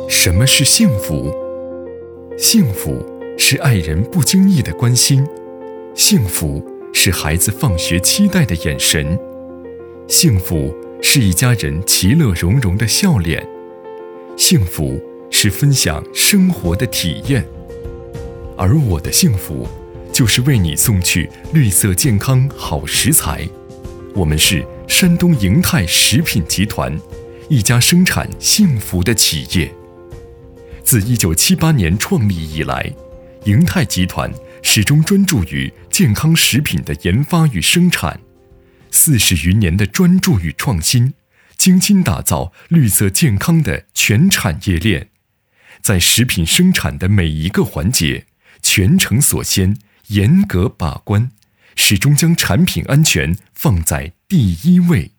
什么是幸福？幸福是爱人不经意的关心，幸福是孩子放学期待的眼神，幸福是一家人其乐融融的笑脸，幸福是分享生活的体验。而我的幸福，就是为你送去绿色健康好食材。我们是山东盈泰食品集团，一家生产幸福的企业。自1978年创立以来，盈泰集团始终专注于健康食品的研发与生产，40余年的专注与创新，精心打造绿色健康的全产业链，在食品生产的每一个环节，全程所先，严格把关，始终将产品安全放在第一位。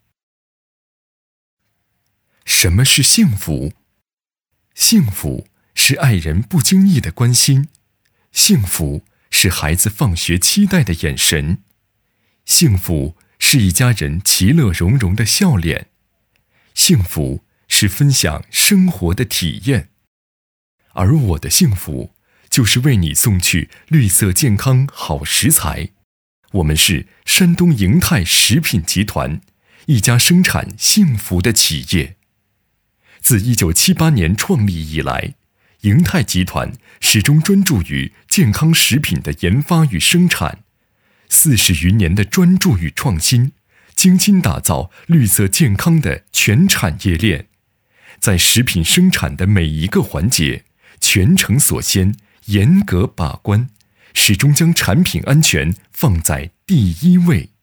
什么是幸福？幸福是爱人不经意的关心，幸福是孩子放学期待的眼神，幸福是一家人其乐融融的笑脸，幸福是分享生活的体验。而我的幸福，就是为你送去绿色健康好食材。我们是山东盈泰食品集团，一家生产幸福的企业。自1978年创立以来，盈泰集团始终专注于健康食品的研发与生产，40余年的专注与创新，精心打造绿色健康的全产业链，在食品生产的每一个环节，全程所先，严格把关，始终将产品安全放在第一位。